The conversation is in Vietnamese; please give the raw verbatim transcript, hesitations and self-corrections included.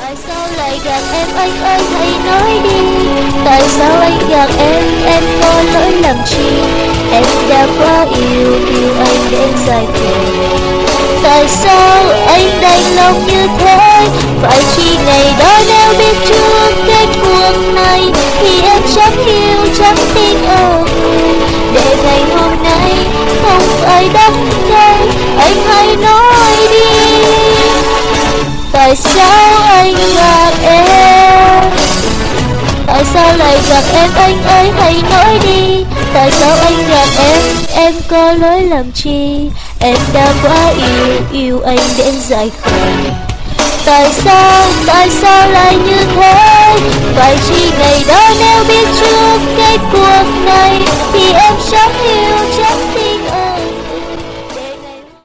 Tại sao lại gạt em anh ơi, hãy nói đi. Tại sao anh gạt em, em có lỗi làm chi. Em đã quá yêu, yêu anh đến dài khờ. Tại sao anh đành lòng như thế. Phải chi ngày đó nếu biết trước kết cuộc này thì em chẳng yêu, chẳng tin ở người. Để ngày hôm nay không phải đắng cay, anh hãy nói đi. Tại sao anh gạt em. Tại sao lại gạt em anh ơi, hãy nói đi. Tại sao anh gạt em, em có lỗi làm chi. Em đã quá yêu, yêu anh đến dài khờ. Tại sao, tại sao lại như thế. Phải chi ngày đó nếu biết trước kết cuộc này thì em chẳng yêu, chẳng